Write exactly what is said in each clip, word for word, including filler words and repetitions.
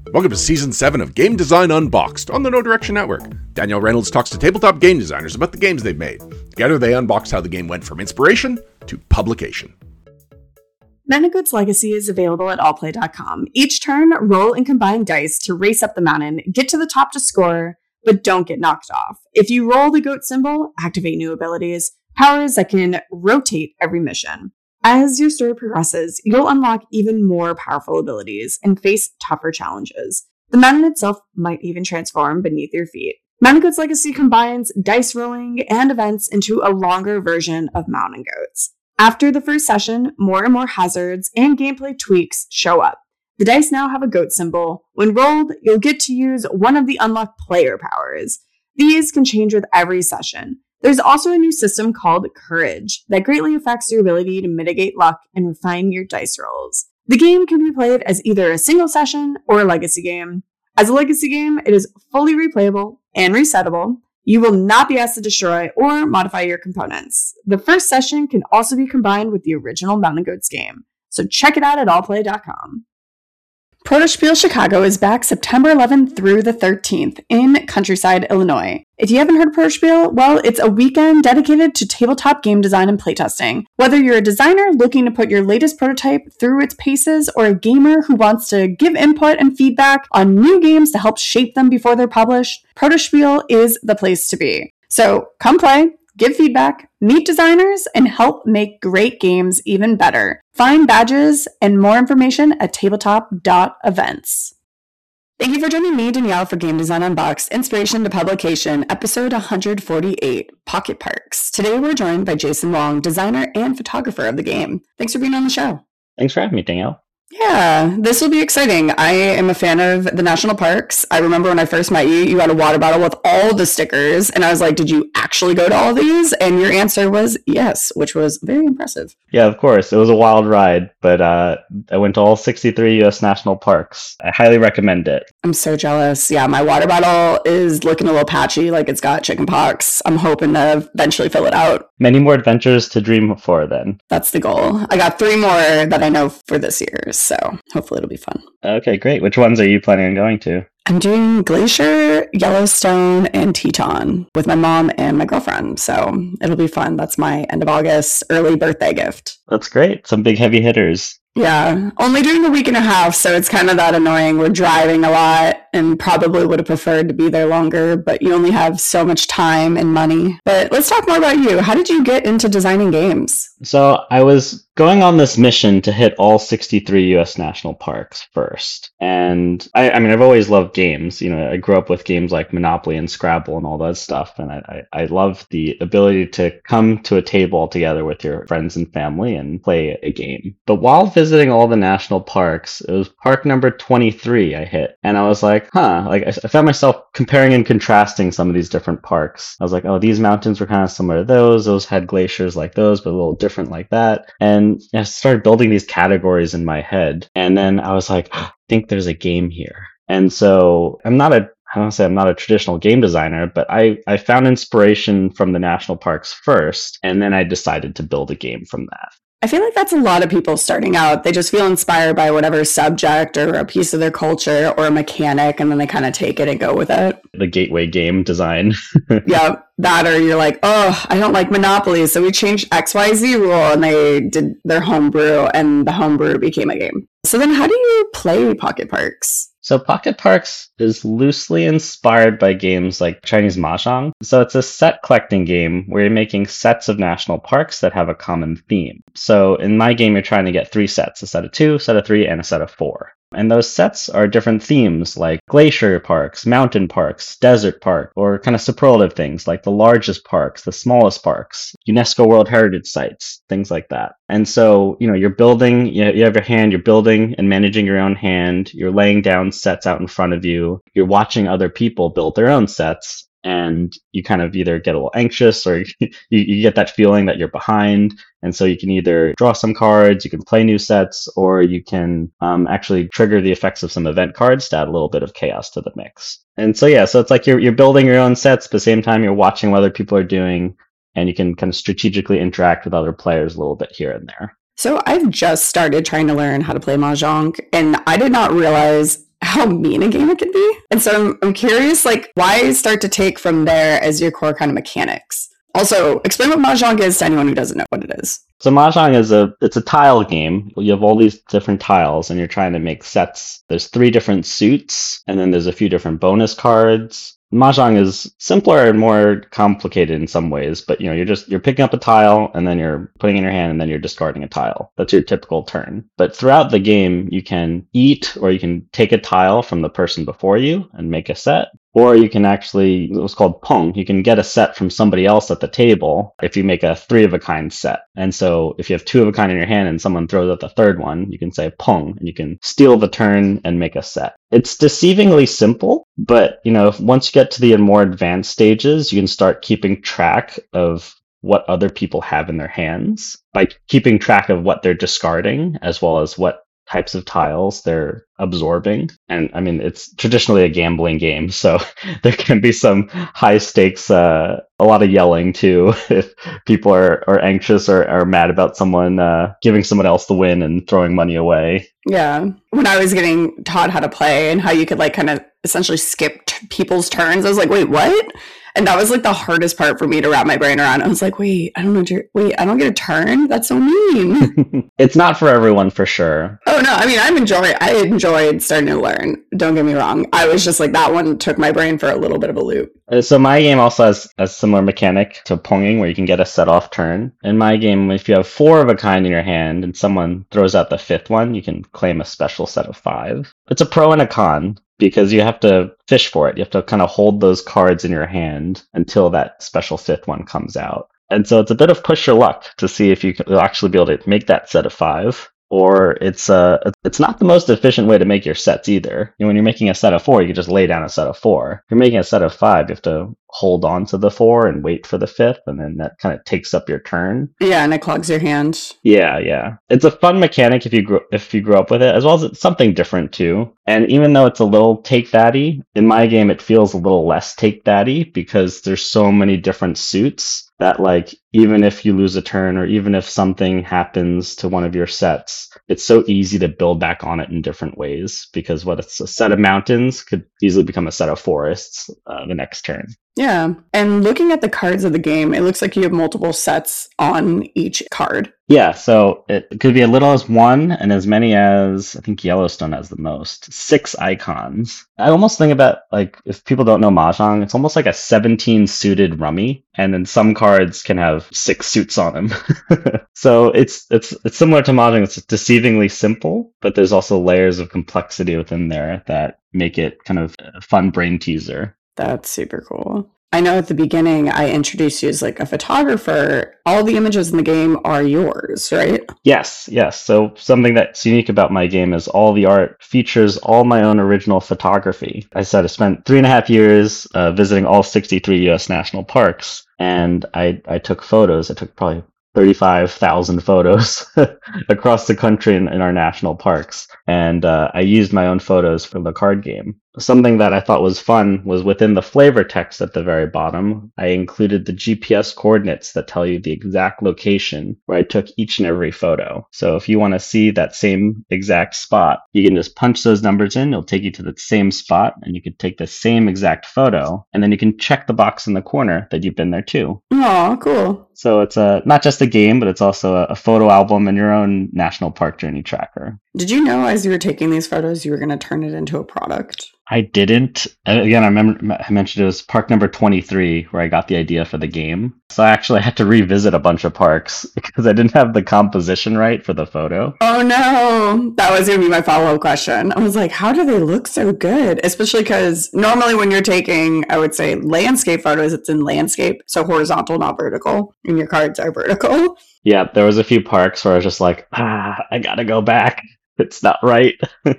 Welcome to Season seven of Game Design Unboxed on the No Direction Network. Danielle Reynolds talks to tabletop game designers about the games they've made. Together they unbox how the game went from inspiration to publication. Mountain Goats Legacy is available at all play dot com. Each turn, roll and combine dice to race up the mountain, get to the top to score, but don't get knocked off. If you roll the goat symbol, activate new abilities, powers that can rotate every mission. As your story progresses, you'll unlock even more powerful abilities and face tougher challenges. The mountain itself might even transform beneath your feet. Mountain Goats Legacy combines dice rolling and events into a longer version of Mountain Goats. After the first session, more and more hazards and gameplay tweaks show up. The dice now have a goat symbol. When rolled, you'll get to use one of the unlocked player powers. These can change with every session. There's also a new system called Courage that greatly affects your ability to mitigate luck and refine your dice rolls. The game can be played as either a single session or a legacy game. As a legacy game, it is fully replayable and resettable. You will not be asked to destroy or modify your components. The first session can also be combined with the original Mountain Goats game, so check it out at all play dot com. Protospiel Chicago is back September eleventh through the thirteenth in Countryside, Illinois. If you haven't heard of Protospiel, well, it's a weekend dedicated to tabletop game design and playtesting. Whether you're a designer looking to put your latest prototype through its paces or a gamer who wants to give input and feedback on new games to help shape them before they're published, Protospiel is the place to be. So come play, give feedback, meet designers, and help make great games even better. Find badges and more information at tabletop dot events. Thank you for joining me, Danielle, for Game Design Unboxed, Inspiration to Publication, episode one forty-eight, Pocket Parks. Today we're joined by Jason Wong, designer and photographer of the game. Thanks for being on the show. Thanks for having me, Danielle. Yeah, this will be exciting. I am a fan of the national parks. I remember when I first met you, you had a water bottle with all the stickers, and I was like, did you actually go to all these? And your answer was yes, which was very impressive. Yeah, of course. It was a wild ride, but uh, I went to all sixty-three U S national parks. I highly recommend it. I'm so jealous. Yeah, my water bottle is looking a little patchy, like it's got chicken pox. I'm hoping to eventually fill it out. Many more adventures to dream for then. That's the goal. I got three more that I know for this year, so hopefully it'll be fun. Okay, great. Which ones are you planning on going to? I'm doing Glacier, Yellowstone, and Teton with my mom and my girlfriend, so it'll be fun. That's my end of August early birthday gift. That's great. Some big heavy hitters. Yeah, only doing a week and a half, so it's kind of that annoying. We're driving a lot and probably would have preferred to be there longer, but you only have so much time and money. But let's talk more about you. How did you get into designing games? So I was going on this mission to hit all sixty-three U S national parks first. And I, I mean, I've always loved games. You know, I grew up with games like Monopoly and Scrabble and all that stuff. And I, I, I love the ability to come to a table together with your friends and family and play a game. But while visiting all the national parks, it was park number twenty-three I hit. And I was like, huh, like I found myself comparing and contrasting some of these different parks. I was like, oh, these mountains were kind of similar to those. Those had glaciers like those, but a little different like that. And I started building these categories in my head. And then I was like, I think there's a game here. And so I'm not a I don't say I'm not a traditional game designer, but I, I found inspiration from the national parks first, and then I decided to build a game from that. I feel like that's a lot of people starting out. They just feel inspired by whatever subject or a piece of their culture or a mechanic, and then they kind of take it and go with it. The gateway game design. Yeah, that or you're like, oh, I don't like Monopoly, so we changed X Y Z rule, and they did their homebrew, and the homebrew became a game. So then how do you play Pocket Parks? So Pocket Parks is loosely inspired by games like Chinese Mahjong. So it's a set collecting game where you're making sets of national parks that have a common theme. So in my game, you're trying to get three sets, a set of two, a set of three, and a set of four. And those sets are different themes like glacier parks, mountain parks, desert park, or kind of superlative things like the largest parks, the smallest parks, UNESCO World Heritage Sites, things like that. And so, you know, you're building, you have your hand, you're building and managing your own hand, you're laying down sets out in front of you, you're watching other people build their own sets, and you kind of either get a little anxious or you, you get that feeling that you're behind. And so you can either draw some cards, you can play new sets, or you can um, actually trigger the effects of some event cards to add a little bit of chaos to the mix. And so, yeah, so it's like you're you're building your own sets, but at the same time, you're watching what other people are doing, and you can kind of strategically interact with other players a little bit here and there. So I've just started trying to learn how to play Mahjong, and I did not realize how mean a game it can be. And so I'm, I'm curious, like, why start to take from there as your core kind of mechanics? Also, explain what Mahjong is to anyone who doesn't know what it is. So Mahjong is a it's a tile game. You have all these different tiles and you're trying to make sets. There's three different suits and then there's a few different bonus cards. Mahjong is simpler and more complicated in some ways, but you know, you're just you're picking up a tile and then you're putting it in your hand and then you're discarding a tile. That's your typical turn. But throughout the game, you can eat or you can take a tile from the person before you and make a set. Or you can actually, what's called pong, you can get a set from somebody else at the table if you make a three of a kind set. And so if you have two of a kind in your hand and someone throws out the third one, you can say pong and you can steal the turn and make a set. It's deceivingly simple, but you know, if, once you get to the more advanced stages, you can start keeping track of what other people have in their hands by keeping track of what they're discarding as well as what types of tiles they're absorbing. And I mean, it's traditionally a gambling game, so there can be some high stakes, uh, a lot of yelling too, if people are, are anxious or are mad about someone uh, giving someone else the win and throwing money away. Yeah. When I was getting taught how to play and how you could like kind of essentially skip t- people's turns, I was like, wait, what? And that was like the hardest part for me to wrap my brain around. I was like, wait, I don't know. Wait, I don't get a turn? That's so mean. It's not for everyone for sure. Oh, no. I mean, I'm enjoying I enjoyed starting to learn. Don't get me wrong. I was just like, that one took my brain for a little bit of a loop. So my game also has a similar mechanic to ponging where you can get a set off turn. In my game, if you have four of a kind in your hand and someone throws out the fifth one, you can claim a special set of five. It's a pro and a con, because you have to fish for it. You have to kind of hold those cards in your hand until that special fifth one comes out. And so it's a bit of push your luck to see if you can actually be able to make that set of five. Or it's uh it's not the most efficient way to make your sets either. You know, when you're making a set of four, you can just lay down a set of four. If you're making a set of five, you have to hold on to the four and wait for the fifth, and then that kind of takes up your turn. Yeah, and it clogs your hand. Yeah, yeah. It's a fun mechanic if you grow if you grow up with it, as well as it's something different too. And even though it's a little take thatty, in my game it feels a little less take thatty because there's so many different suits that like even if you lose a turn or even if something happens to one of your sets, it's so easy to build back on it in different ways because what it's a set of mountains could easily become a set of forests uh, the next turn. Yeah. And looking at the cards of the game, it looks like you have multiple sets on each card. Yeah, so it could be as little as one and as many as, I think Yellowstone has the most, six icons. I almost think about, like, if people don't know Mahjong, it's almost like a seventeen suited rummy, and then some cards can have six suits on them. So it's it's it's similar to Mahjong. It's deceivingly simple, but there's also layers of complexity within there that make it kind of a fun brain teaser. That's super cool. I know at the beginning I introduced you as like a photographer. All the images in the game are yours, right? Yes, yes. So something that's unique about my game is all the art features all my own original photography. I said I spent three and a half years uh, visiting all sixty-three U S national parks, and I, I took photos. I took probably thirty-five thousand photos across the country in, in our national parks. And uh, I used my own photos for the card game. Something that I thought was fun was within the flavor text at the very bottom, I included the G P S coordinates that tell you the exact location where I took each and every photo. So if you want to see that same exact spot, you can just punch those numbers in. It'll take you to the same spot, and you can take the same exact photo, and then you can check the box in the corner that you've been there too. Oh, cool. So it's a, not just a game, but it's also a, a photo album and your own national park journey tracker. Did you know as you were taking these photos, you were going to turn it into a product? I didn't. Again, I remember I mentioned it was park number twenty-three where I got the idea for the game. So I actually had to revisit a bunch of parks because I didn't have the composition right for the photo. Oh no, that was going to be my follow-up question. I was like, how do they look so good? Especially because normally when you're taking, I would say, landscape photos, it's in landscape. So horizontal, not vertical. And your cards are vertical. Yeah, there was a few parks where I was just like, ah, I gotta go back. It's not right.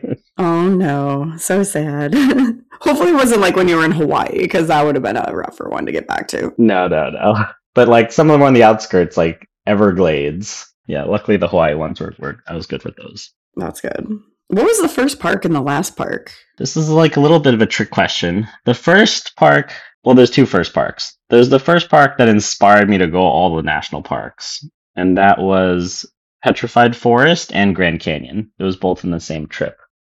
Oh no, so sad. Hopefully it wasn't like when you were in Hawaii, because that would have been a rougher one to get back to. No, no, no. But like some of them on the outskirts, like Everglades. Yeah, luckily the Hawaii ones were, were I was good with those. That's good. What was the first park and the last park? This is like a little bit of a trick question. The first park, well, there's two first parks. There's the first park that inspired me to go all the national parks, and that was Petrified Forest and Grand Canyon. It was both in the same trip.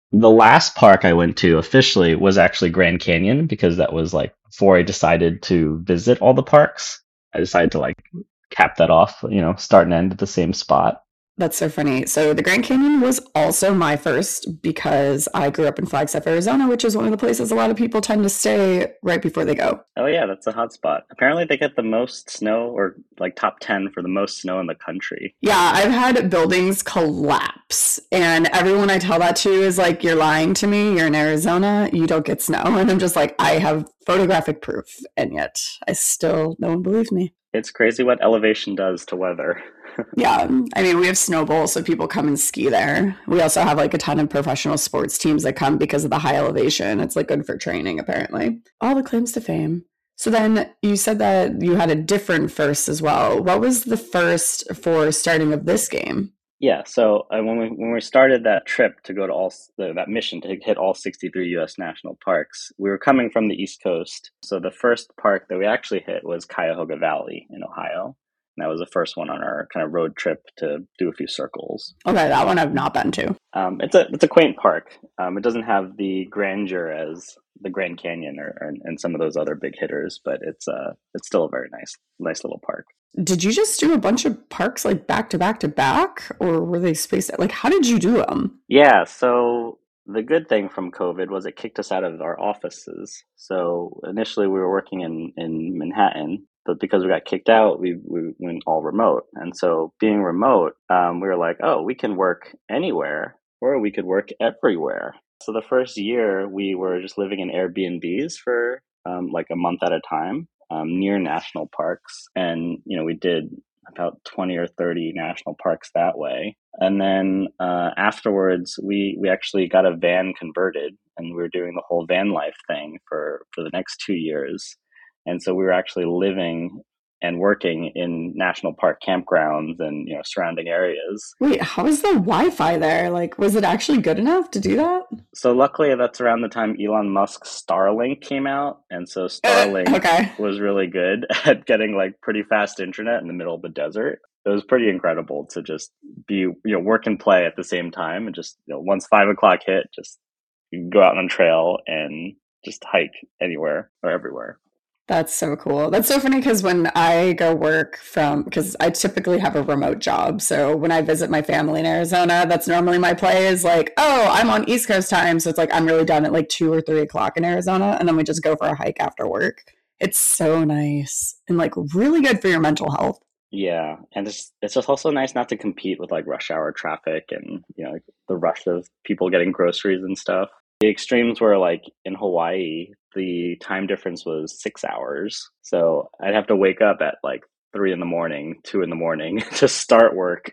The last park I went to officially was actually Grand Canyon because that was like before I decided to visit all the parks. I decided to like cap that off, you know, start and end at the same spot. That's so funny. So the Grand Canyon was also my first because I grew up in Flagstaff, Arizona, which is one of the places a lot of people tend to stay right before they go. Oh yeah, that's a hot spot. Apparently they get the most snow, or like top ten for the most snow in the country. Yeah, I've had buildings collapse, and everyone I tell that to is like, you're lying to me. You're in Arizona. You don't get snow. And I'm just like, I have photographic proof. And yet I still, no one believes me. It's crazy what elevation does to weather. Yeah, I mean, we have snowballs, so people come and ski there. We also have like a ton of professional sports teams that come because of the high elevation. It's like good for training, apparently. All the claims to fame. So then you said that you had a different first as well. What was the first for starting of this game? Yeah, so uh, when we when we started that trip to go to all the, that mission to hit all sixty-three U S national parks, we were coming from the East Coast. So the first park that we actually hit was Cuyahoga Valley in Ohio. And that was the first one on our kind of road trip to do a few circles. Okay, that one I've not been to. Um, it's a it's a quaint park. Um, it doesn't have the grandeur as the Grand Canyon or, or and some of those other big hitters, but it's uh it's still a very nice nice little park. Did you just do a bunch of parks like back to back to back, or were they spaced out? Like, how did you do them? Yeah, so the good thing from COVID was it kicked us out of our offices. So initially we were working in, in Manhattan, but because we got kicked out, we, we went all remote. And so being remote, um, we were like, oh, we can work anywhere or we could work everywhere. So the first year we were just living in Airbnbs for um, like a month at a time um, near national parks. And, you know, we did about twenty or thirty national parks that way. And then uh, afterwards, we, we actually got a van converted and we were doing the whole van life thing for, for the next two years. And so we were actually living and working in national park campgrounds and, you know, surrounding areas. Wait, how is the Wi-Fi there? Like, was it actually good enough to do that? So luckily that's around the time Elon Musk's Starlink came out. And so Starlink uh, okay. was really good at getting like pretty fast internet in the middle of the desert. It was pretty incredible to just be, you know, work and play at the same time. And just, you know, once five o'clock hit, just you can go out on trail and just hike anywhere or everywhere. That's so cool. That's so funny because when I go work from, because I typically have a remote job. So when I visit my family in Arizona, that's normally my play is like, oh, I'm on East Coast time. So it's like, I'm really done at like two or three o'clock in Arizona. And then we just go for a hike after work. It's so nice and like really good for your mental health. Yeah. And it's, it's just also nice not to compete with like rush hour traffic and, you know, the rush of people getting groceries and stuff. The extremes were like in Hawaii, the time difference was six hours. So I'd have to wake up at like three in the morning, two in the morning to start work.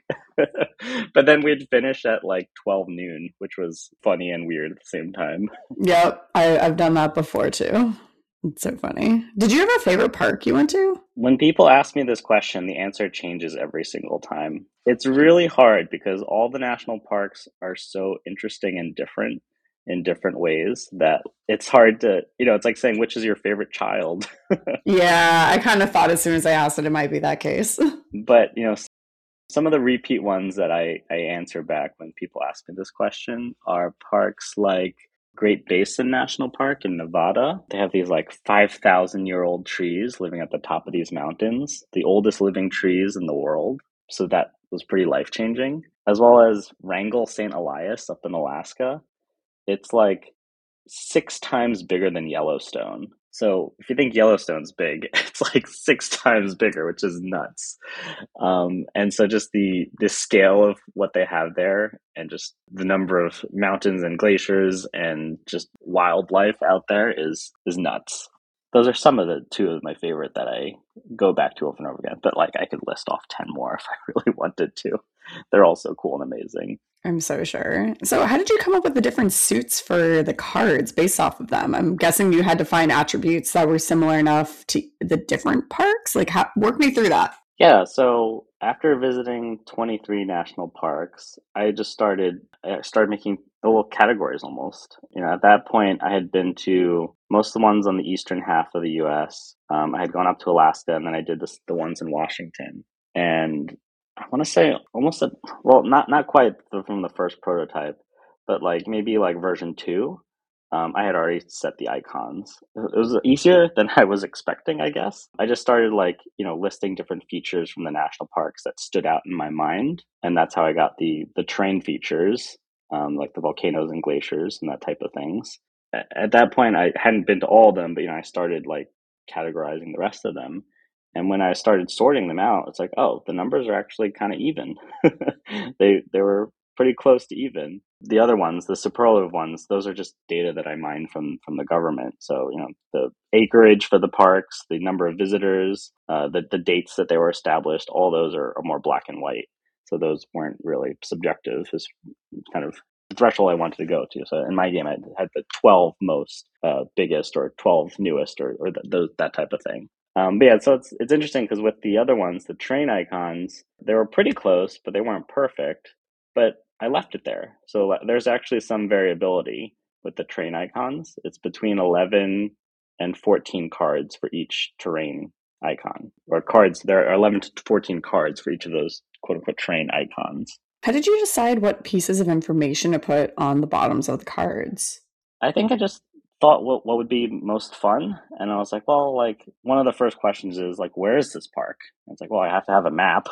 But then we'd finish at like twelve noon, which was funny and weird at the same time. Yep. I, I've done that before too. It's so funny. Did you have a favorite park you went to? When people ask me this question, the answer changes every single time. It's really hard because all the national parks are so interesting and different in different ways that it's hard to, you know, it's like saying, which is your favorite child? Yeah, I kind of thought as soon as I asked it, it might be that case. But, you know, some of the repeat ones that I, I answer back when people ask me this question are parks like Great Basin National Park in Nevada. They have these like five thousand year old trees living at the top of these mountains, the oldest living trees in the world. So that was pretty life changing. As well as Wrangell Saint Elias up in Alaska. It's like six times bigger than Yellowstone. So if you think Yellowstone's big, it's like six times bigger, which is nuts. Um, and so just the the scale of what they have there and just the number of mountains and glaciers and just wildlife out there is is nuts. Those are some of the two of my favorite that I go back to over and over again. But like I could list off ten more if I really wanted to. They're all so cool and amazing. I'm so sure. So how did you come up with the different suits for the cards based off of them? I'm guessing you had to find attributes that were similar enough to the different parks. Like, how, work me through that. Yeah, so after visiting twenty-three national parks, I just started I started making little categories almost. You know, at that point, I had been to most of the ones on the eastern half of the U S. Um, I had gone up to Alaska, and then I did this, the ones in Washington. And I want to say almost, a, well, not not quite from the first prototype, but like maybe like version two, um, I had already set the icons. It was easier than I was expecting, I guess. I just started like, you know, listing different features from the national parks that stood out in my mind. And that's how I got the the terrain features, um, like the volcanoes and glaciers and that type of things. At that point, I hadn't been to all of them, but, you know, I started like categorizing the rest of them. And when I started sorting them out, it's like, oh, the numbers are actually kind of even. they they were pretty close to even. The other ones, the superlative ones, those are just data that I mined from from the government. So, you know, the acreage for the parks, the number of visitors, uh, the the dates that they were established, all those are, are more black and white. So those weren't really subjective. It's kind of the threshold I wanted to go to. So in my game, I had the twelve most uh, biggest or twelve newest or or the, those that type of thing. Um, but yeah, so it's it's interesting because with the other ones, the train icons, they were pretty close, but they weren't perfect. But I left it there. So there's actually some variability with the train icons. It's between eleven and fourteen cards for each terrain icon, or cards. There are eleven to fourteen cards for each of those quote unquote train icons. How did you decide what pieces of information to put on the bottoms of the cards? I think I just thought what what would be most fun, and I was like, well, like one of the first questions is like, where is this park? And it's like, well, I have to have a map.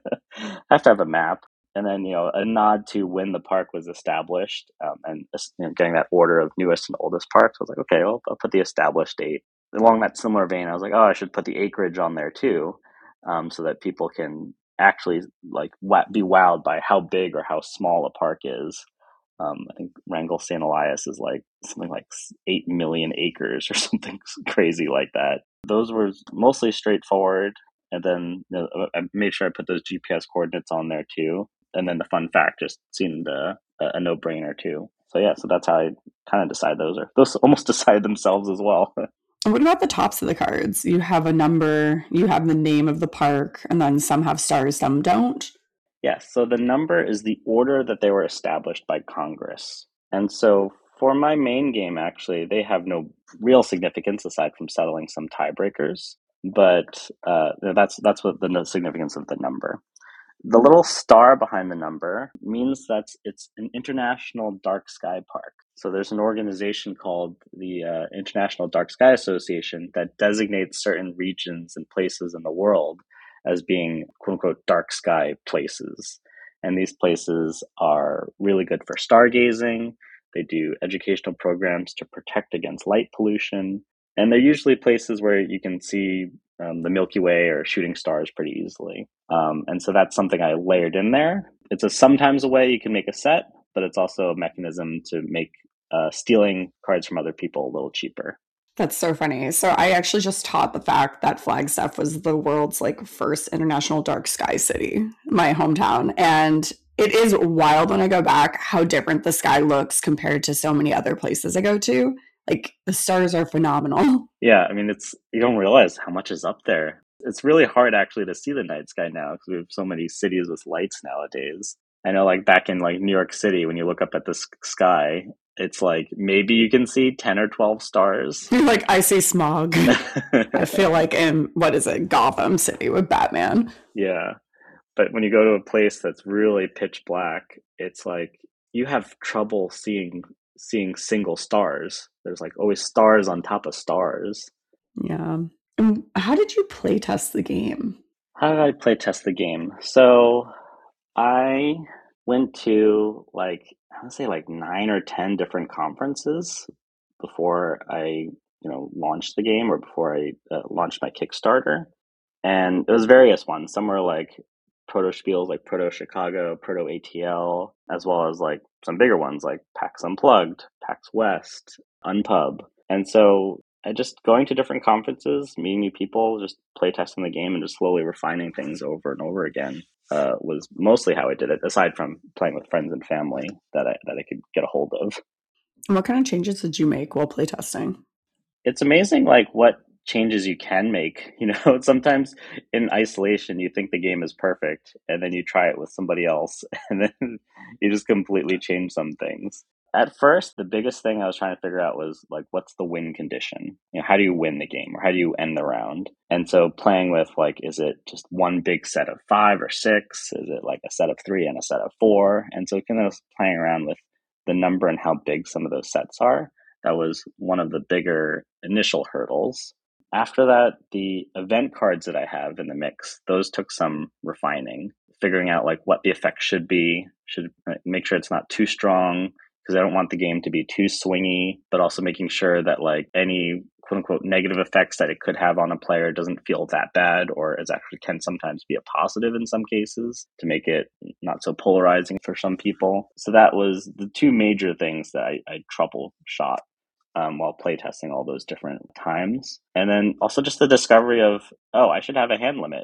I have to have a map, and then you know a nod to when the park was established, um, and you know, getting that order of newest and oldest parks. I was like, okay, well, I'll put the established date. Along that similar vein, I was like, oh, I should put the acreage on there too, um, so that people can actually like be wowed by how big or how small a park is. Um, I think Wrangell Saint Elias is like something like eight million acres or something crazy like that. Those were mostly straightforward. And then you know, I made sure I put those G P S coordinates on there too. And then the fun fact just seemed a, a no-brainer too. So yeah, so that's how I kind of decide those are. Those almost decide themselves as well. And what about the tops of the cards? You have a number, you have the name of the park, and then some have stars, some don't. Yes, so the number is the order that they were established by Congress. And so for my main game, actually, they have no real significance aside from settling some tiebreakers. But uh, that's that's what the significance of the number. The little star behind the number means that it's an international dark sky park. So there's an organization called the uh, International Dark Sky Association that designates certain regions and places in the world as being quote unquote dark sky places. And these places are really good for stargazing. They do educational programs to protect against light pollution. And they're usually places where you can see um, the Milky Way or shooting stars pretty easily. Um, and so that's something I layered in there. It's a sometimes a way you can make a set, but it's also a mechanism to make uh, stealing cards from other people a little cheaper. That's so funny. So I actually just taught the fact that Flagstaff was the world's like first international dark sky city, my hometown. And it is wild when I go back how different the sky looks compared to so many other places I go to. Like the stars are phenomenal. Yeah, I mean, it's you don't realize how much is up there. It's really hard actually to see the night sky now because we have so many cities with lights nowadays. I know like back in like New York City, when you look up at the sky, it's like maybe you can see ten or twelve stars. You're like, I see smog. I feel like in, what is it, Gotham City with Batman. Yeah. But when you go to a place that's really pitch black, it's like you have trouble seeing seeing single stars. There's like always stars on top of stars. Yeah. And how did you play test the game? How did I play test the game? So I went to like, I would say like nine or ten different conferences before I, you know, launched the game or before I uh, launched my Kickstarter. And it was various ones. Some were like proto spiels like Proto Chicago, Proto A T L, as well as like some bigger ones like PAX Unplugged, PAX West, Unpub. And so I just going to different conferences, meeting new people, just play testing the game and just slowly refining things over and over again uh, was mostly how I did it, aside from playing with friends and family that I, that I could get a hold of. And what kind of changes did you make while play testing? It's amazing like what changes you can make. You know, sometimes in isolation you think the game is perfect and then you try it with somebody else and then you just completely change some things. At first, the biggest thing I was trying to figure out was like, what's the win condition? You know, how do you win the game or how do you end the round? And so playing with like, is it just one big set of five or six? Is it like a set of three and a set of four? And so kind of playing around with the number and how big some of those sets are. That was one of the bigger initial hurdles. After that, the event cards that I have in the mix, those took some refining, figuring out like what the effect should be, should make sure it's not too strong, because I don't want the game to be too swingy, but also making sure that like any quote unquote negative effects that it could have on a player doesn't feel that bad, or is actually can sometimes be a positive in some cases to make it not so polarizing for some people. So that was the two major things that I, I troubleshot um, while playtesting all those different times. And then also just the discovery of, oh, I should have a hand limit.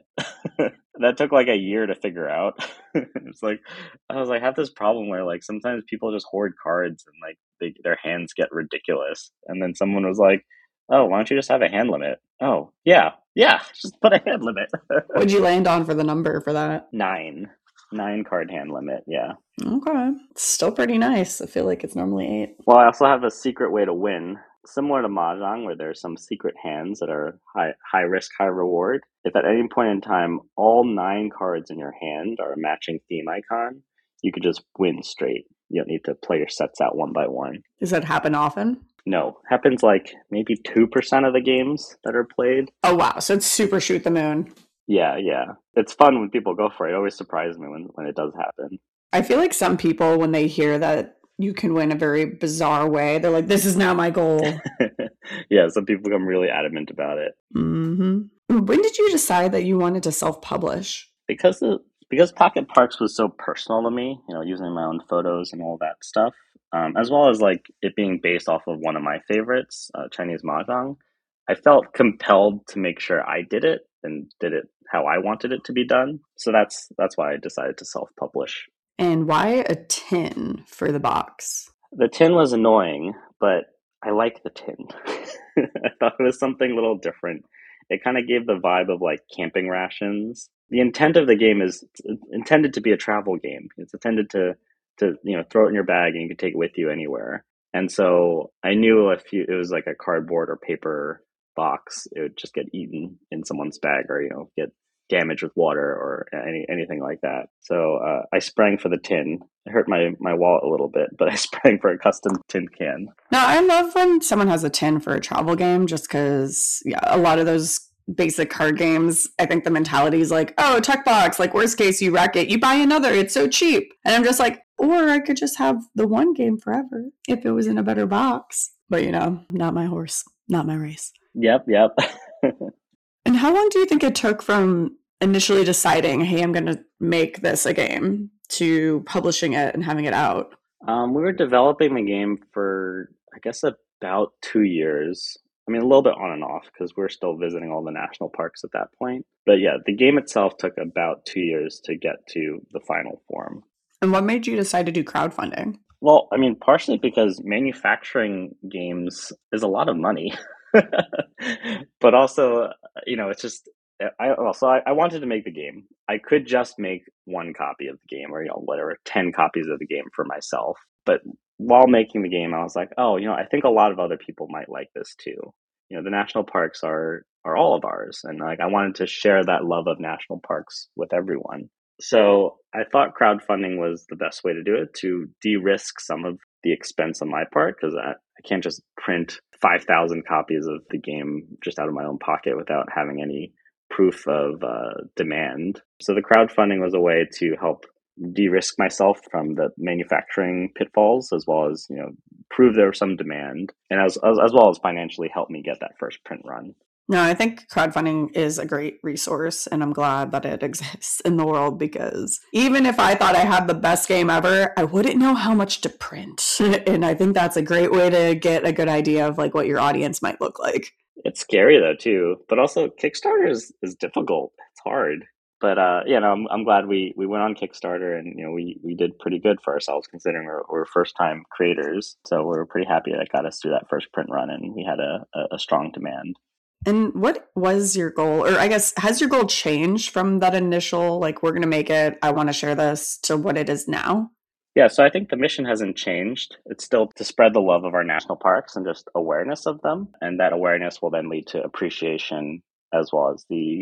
That took like a year to figure out. It's like, I was like, I have this problem where like sometimes people just hoard cards and like they, their hands get ridiculous. And then someone was like, oh, why don't you just have a hand limit? Oh, yeah, yeah, just put a hand limit. What'd you land on for the number for that? Nine. Nine card hand limit, yeah. Okay. Still pretty nice. I feel like it's normally eight. Well, I also have a secret way to win. Similar to Mahjong, where there's some secret hands that are high high risk, high reward. If at any point in time all nine cards in your hand are a matching theme icon, you could just win straight. You don't need to play your sets out one by one. Does that happen often? No. Happens like maybe two percent of the games that are played. Oh, wow. So it's super shoot the moon. Yeah, yeah. It's fun when people go for it. It always surprises me when, when it does happen. I feel like some people, when they hear that you can win a very bizarre way, they're like, this is now my goal. Yeah, some people become really adamant about it. Mm-hmm. When did you decide that you wanted to self-publish? Because the, because Pocket Parks was so personal to me, you know, using my own photos and all that stuff, um, as well as like it being based off of one of my favorites, uh, Chinese Mahjong, I felt compelled to make sure I did it and did it how I wanted it to be done. So that's that's why I decided to self-publish. And why a tin for the box? The tin was annoying, but I like the tin. I thought it was something a little different. It kind of gave the vibe of like camping rations. The intent of the game is intended to be a travel game. It's intended to, to you know, throw it in your bag and you can take it with you anywhere. And so I knew if you, it was like a cardboard or paper box, it would just get eaten in someone's bag or, you know, get damaged with water or any anything like that. So uh, I sprang for the tin. It hurt my, my wallet a little bit, but I sprang for a custom tin can. No, I love when someone has a tin for a travel game just because, yeah, a lot of those basic card games, I think the mentality is like, oh, tech box, like worst case you wreck it, you buy another, it's so cheap. And I'm just like, or I could just have the one game forever if it was in a better box. But, you know, not my horse, not my race. Yep, yep. And how long do you think it took from initially deciding, hey, I'm going to make this a game, to publishing it and having it out? Um, we were developing the game for, I guess, about two years. I mean, a little bit on and off because we we're still visiting all the national parks at that point. But yeah, the game itself took about two years to get to the final form. And what made you decide to do crowdfunding? Well, I mean, partially because manufacturing games is a lot of money. But also, you know, it's just, I also, I, I wanted to make the game. I could just make one copy of the game or, you know, whatever, ten copies of the game for myself. But while making the game, I was like, oh, you know, I think a lot of other people might like this too. You know, the national parks are, are all of ours. And like, I wanted to share that love of national parks with everyone. So I thought crowdfunding was the best way to do it, to de-risk some of the expense on my part, because I, I can't just print five thousand copies of the game just out of my own pocket without having any proof of uh, demand. So the crowdfunding was a way to help de-risk myself from the manufacturing pitfalls, as well as, you know, prove there was some demand, and as, as, as well as financially help me get that first print run. No, I think crowdfunding is a great resource, and I'm glad that it exists in the world, because even if I thought I had the best game ever, I wouldn't know how much to print. And I think that's a great way to get a good idea of like what your audience might look like. It's scary though too, but also Kickstarter is, is difficult. It's hard. But uh, you know, I'm I'm glad we, we went on Kickstarter, and you know we, we did pretty good for ourselves considering we're, we're first time creators. So we're pretty happy that it got us through that first print run, and we had a, a, a strong demand. And what was your goal? Or I guess, has your goal changed from that initial, like, we're going to make it, I want to share this, to what it is now? Yeah, so I think the mission hasn't changed. It's still to spread the love of our national parks and just awareness of them. And that awareness will then lead to appreciation, as well as the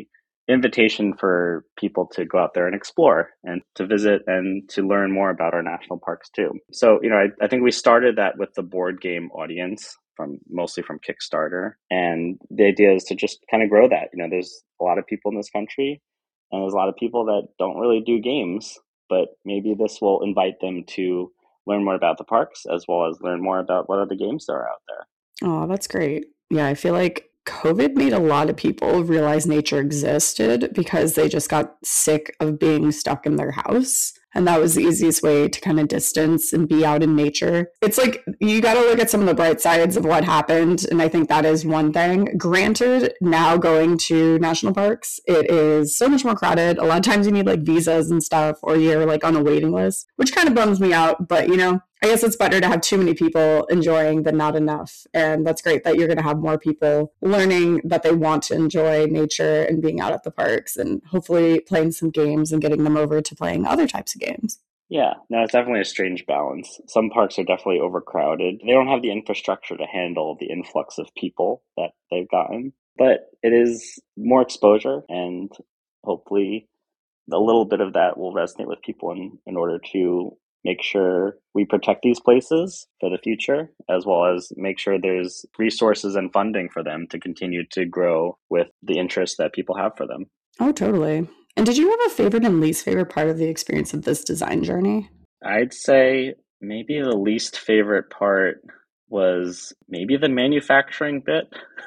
invitation for people to go out there and explore and to visit and to learn more about our national parks too. So, you know, I, I think we started that with the board game audience from mostly from Kickstarter. And the idea is to just kind of grow that. You know, there's a lot of people in this country and there's a lot of people that don't really do games, but maybe this will invite them to learn more about the parks as well as learn more about what other games there are out there. Oh, that's great. Yeah, I feel like COVID made a lot of people realize nature existed because they just got sick of being stuck in their house. And that was the easiest way to kind of distance and be out in nature. It's like you got to look at some of the bright sides of what happened. And I think that is one thing. Granted, now going to national parks, it is so much more crowded. A lot of times you need like visas and stuff, or you're like on a waiting list, which kind of bums me out. But, you know, I guess it's better to have too many people enjoying than not enough. And that's great that you're going to have more people learning that they want to enjoy nature and being out at the parks and hopefully playing some games and getting them over to playing other types of games. Yeah, no, it's definitely a strange balance. Some parks are definitely overcrowded. They don't have the infrastructure to handle the influx of people that they've gotten, but it is more exposure, and hopefully a little bit of that will resonate with people in, in order to make sure we protect these places for the future, as well as make sure there's resources and funding for them to continue to grow with the interest that people have for them. Oh, totally. And did you have a favorite and least favorite part of the experience of this design journey? I'd say maybe the least favorite part was maybe the manufacturing bit.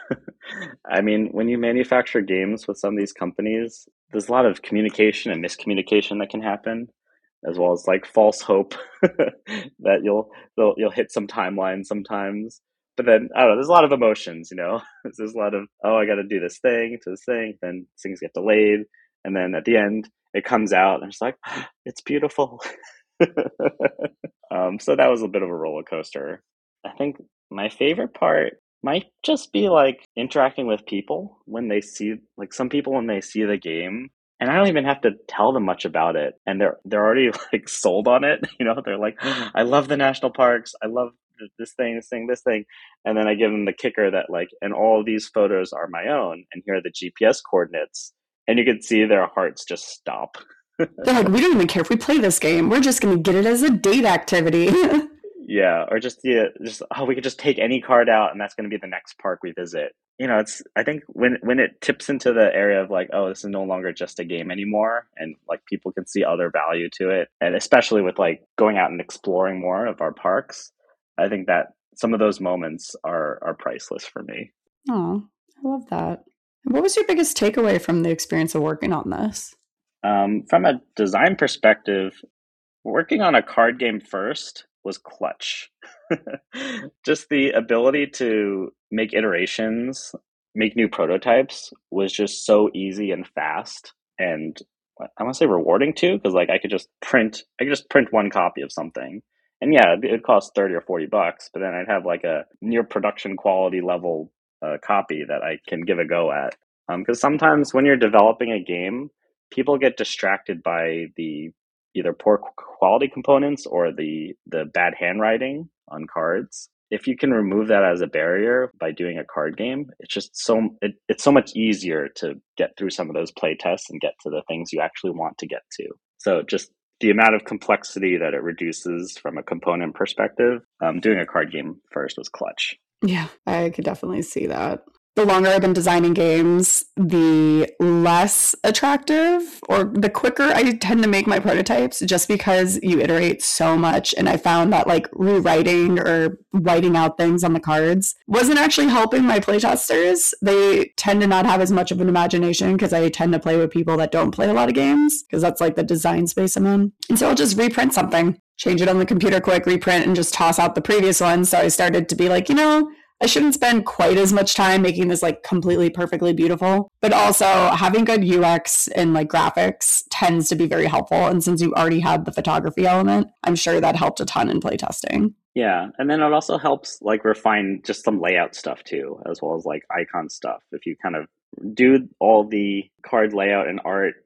I mean, when you manufacture games with some of these companies, there's a lot of communication and miscommunication that can happen, as well as like false hope that you'll you'll hit some timeline sometimes. But then, I don't know, there's a lot of emotions, you know? There's a lot of, oh, I got to do this thing to this thing. Then things get delayed. And then at the end, it comes out and it's like, it's beautiful. um, so that was a bit of a roller coaster. I think my favorite part might just be like interacting with people when they see, like some people when they see the game, and I don't even have to tell them much about it, and they're they're already like sold on it. You know, they're like, I love the national parks, I love this thing, this thing, this thing, and then I give them the kicker that like, and all of these photos are my own, and here are the G P S coordinates, and you can see their hearts just stop. They're like, we don't even care if we play this game. We're just going to get it as a date activity. Yeah, or just yeah, just oh, we could just take any card out, and that's going to be the next park we visit. You know, it's I think when when it tips into the area of like, oh, this is no longer just a game anymore, and like people can see other value to it, and especially with like going out and exploring more of our parks, I think that some of those moments are are priceless for me. Oh, I love that. What was your biggest takeaway from the experience of working on this? Um, from a design perspective, working on a card game first was clutch. Just the ability to make iterations, make new prototypes was just so easy and fast, and I want to say rewarding too, because like I could just print, I could just print one copy of something, and yeah, it would cost thirty or forty bucks, but then I'd have like a near production quality level uh, copy that I can give a go at. Because um, sometimes when you're developing a game, people get distracted by the either poor quality components or the the bad handwriting on cards. If you can remove that as a barrier by doing a card game, it's just so it, it's so much easier to get through some of those play tests and get to the things you actually want to get to. So just the amount of complexity that it reduces from a component perspective, um, doing a card game first was clutch. Yeah, I could definitely see that. The longer I've been designing games, the less attractive or the quicker I tend to make my prototypes, just because you iterate so much. And I found that like rewriting or writing out things on the cards wasn't actually helping my playtesters. They tend to not have as much of an imagination because I tend to play with people that don't play a lot of games, because that's like the design space I'm in. And so I'll just reprint something, change it on the computer quick, reprint, and just toss out the previous one. So I started to be like, you know, I shouldn't spend quite as much time making this like completely perfectly beautiful, but also having good U X and like graphics tends to be very helpful. And since you already had the photography element, I'm sure that helped a ton in playtesting. Yeah, and then it also helps like refine just some layout stuff too, as well as like icon stuff. If you kind of do all the card layout and art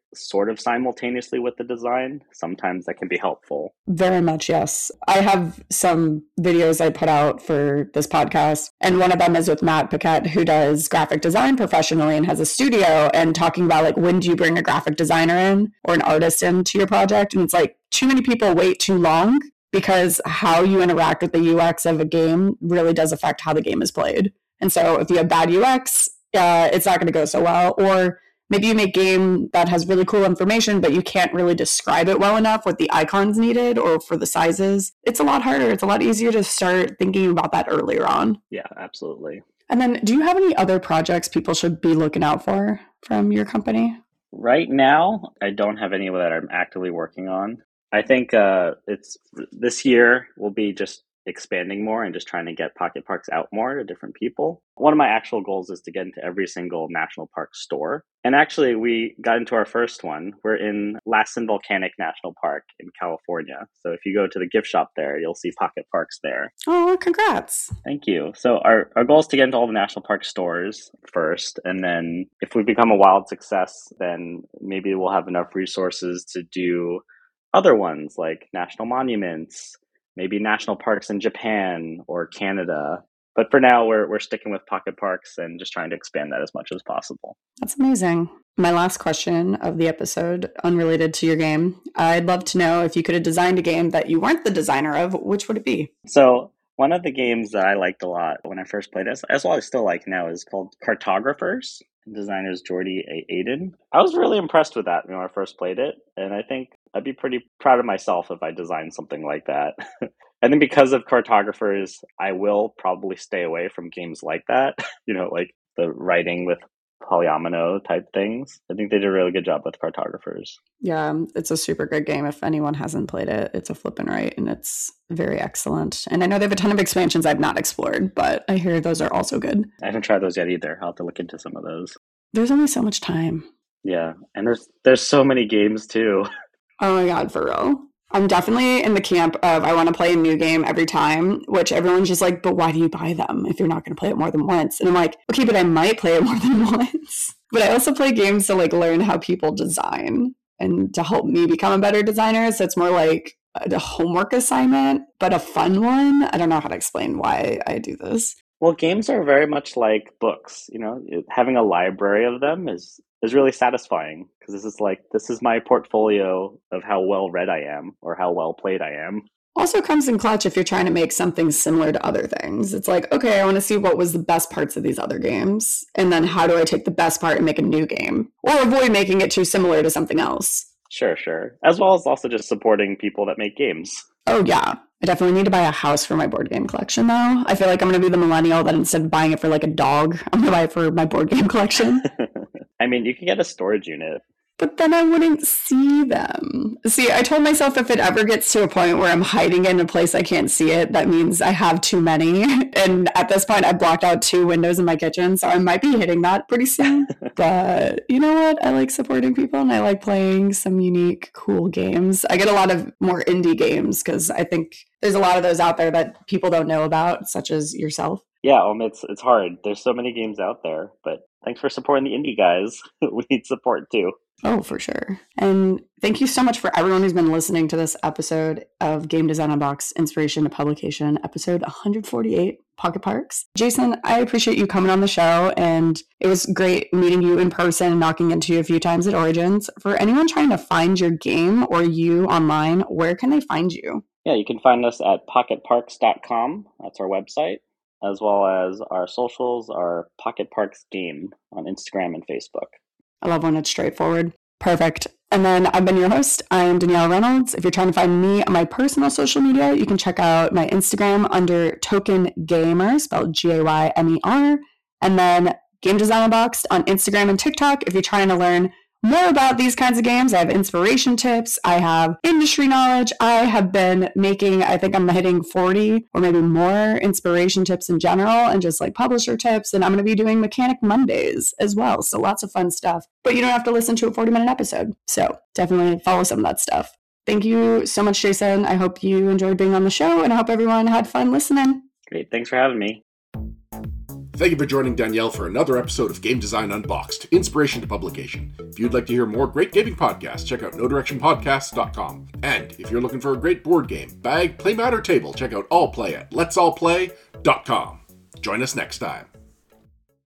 sort of simultaneously with the design, sometimes that can be helpful. Very much, yes. I have some videos I put out for this podcast, and one of them is with Matt Paquette, who does graphic design professionally and has a studio, and talking about like, when do you bring a graphic designer in or an artist into your project? And it's like, too many people wait too long, because how you interact with the U X of a game really does affect how the game is played. And so if you have bad U X, uh, it's not going to go so well. Or maybe you make a game that has really cool information, but you can't really describe it well enough with the icons needed or for the sizes. It's a lot harder. It's a lot easier to start thinking about that earlier on. Yeah, absolutely. And then do you have any other projects people should be looking out for from your company? Right now, I don't have any that I'm actively working on. I think uh, it's this year will be just expanding more and just trying to get Pocket Parks out more to different people. One of my actual goals is to get into every single national park store. And actually, we got into our first one. We're in Lassen Volcanic National Park in California. So if you go to the gift shop there, you'll see Pocket Parks there. Oh, congrats. Thank you. So our, our goal is to get into all the national park stores first. And then if we become a wild success, then maybe we'll have enough resources to do other ones like national monuments, maybe national parks in Japan or Canada. But for now, we're we're sticking with Pocket Parks and just trying to expand that as much as possible. That's amazing. My last question of the episode, unrelated to your game. I'd love to know, if you could have designed a game that you weren't the designer of, which would it be? So one of the games that I liked a lot when I first played it, as well as I still like now, is called Cartographers. The designer is Jordi A. Aiden. I was really impressed with that when I first played it, and I think I'd be pretty proud of myself if I designed something like that. And then because of Cartographers, I will probably stay away from games like that, you know, like the writing with polyomino type things. I think they did a really good job with Cartographers. Yeah, it's a super good game. If anyone hasn't played it, it's a flippin' right, and it's very excellent. And I know they have a ton of expansions I've not explored, but I hear those are also good. I haven't tried those yet either. I'll have to look into some of those. There's only so much time. Yeah, and there's there's so many games too. Oh my God, for real. I'm definitely in the camp of I want to play a new game every time, which everyone's just like, but why do you buy them if you're not going to play it more than once? And I'm like, okay, but I might play it more than once. But I also play games to like learn how people design and to help me become a better designer. So it's more like a homework assignment, but a fun one. I don't know how to explain why I do this. Well, games are very much like books. You know, having a library of them is is really satisfying, because this is like, this is my portfolio of how well read I am or how well played I am. Also comes in clutch if you're trying to make something similar to other things. It's like, okay, I want to see what was the best parts of these other games, and then how do I take the best part and make a new game, or avoid making it too similar to something else. Sure, sure. As well as also just supporting people that make games. Oh, yeah. I definitely need to buy a house for my board game collection, though. I feel like I'm going to be the millennial that instead of buying it for like a dog, I'm going to buy it for my board game collection. I mean, you can get a storage unit. But then I wouldn't see them. See, I told myself if it ever gets to a point where I'm hiding in a place I can't see it, that means I have too many. And at this point, I blocked out two windows in my kitchen, so I might be hitting that pretty soon. But you know what? I like supporting people, and I like playing some unique, cool games. I get a lot of more indie games, because I think there's a lot of those out there that people don't know about, such as yourself. Yeah, um, it's it's hard. There's so many games out there, but thanks for supporting the indie guys. We need support too. Oh, for sure. And thank you so much for everyone who's been listening to this episode of Game Design Unboxed, Inspiration to Publication, episode one forty-eight, Pocket Parks. Jason, I appreciate you coming on the show, and it was great meeting you in person and knocking into you a few times at Origins. For anyone trying to find your game or you online, where can they find you? Yeah, you can find us at pocket parks dot com. That's our website, as well as our socials are Pocket Parks Game on Instagram and Facebook. I love when it's straightforward. Perfect. And then I've been your host. I'm Danielle Reynolds. If you're trying to find me on my personal social media, you can check out my Instagram under Token Gamer, spelled G A Y M E R. And then Game Design Unboxed on Instagram and TikTok. If you're trying to learn more about these kinds of games, I have inspiration tips. I have industry knowledge. I have been making, I think I'm hitting forty or maybe more inspiration tips in general, and just like publisher tips. And I'm going to be doing Mechanic Mondays as well. So lots of fun stuff, but you don't have to listen to a forty minute episode. So definitely follow some of that stuff. Thank you so much, Jason. I hope you enjoyed being on the show, and I hope everyone had fun listening. Great. Thanks for having me. Thank you for joining Danielle for another episode of Game Design Unboxed, Inspiration to Publication. If you'd like to hear more great gaming podcasts, check out no direction podcasts dot com. And if you're looking for a great board game, bag, playmat, or table, check out All Play at lets all play dot com. Join us next time.